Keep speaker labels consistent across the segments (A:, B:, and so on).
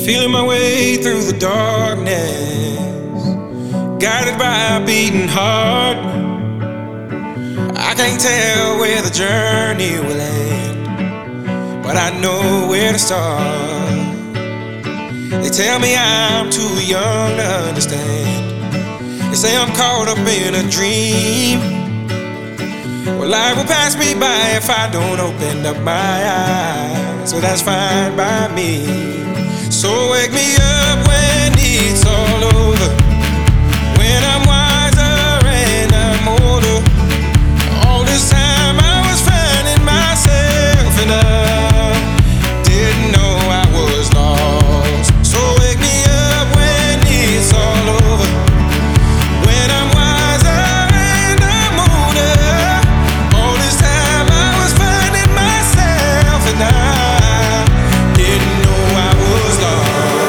A: Feeling my way through the darkness, guided by a beating heart. I can't tell where the journey will end, but I know where to start. They tell me I'm too young to understand. They say I'm caught up in a dream. Well, life will pass me by if I don't open up my eyes. So that's fine by me. So wake me up when it's all over, when I'm wiser and I'm older. All this time I was finding myself and I didn't know I was lost. So wake me up when it's all over, when I'm wiser and I'm older. All this time I was finding myself and I didn't know I was lost.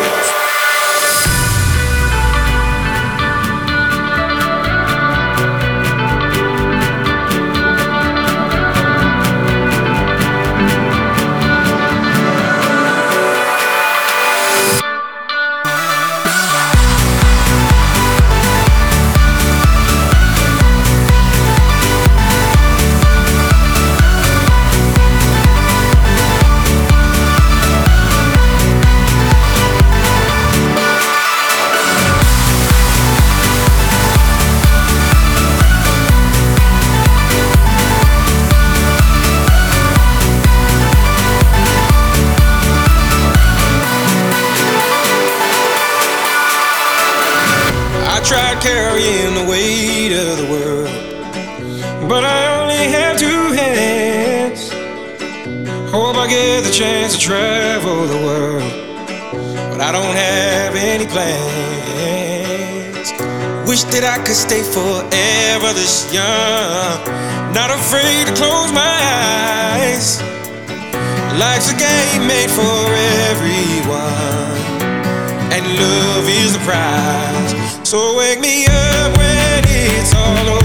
A: I tried carrying the weight of the world, but I only have two hands. Hope I get the chance to travel the world, but I don't have any plans. Wish that I could stay forever this young, not afraid to close my eyes. Life's a game made for everyone, and love is the prize. So wake me up when it's all over.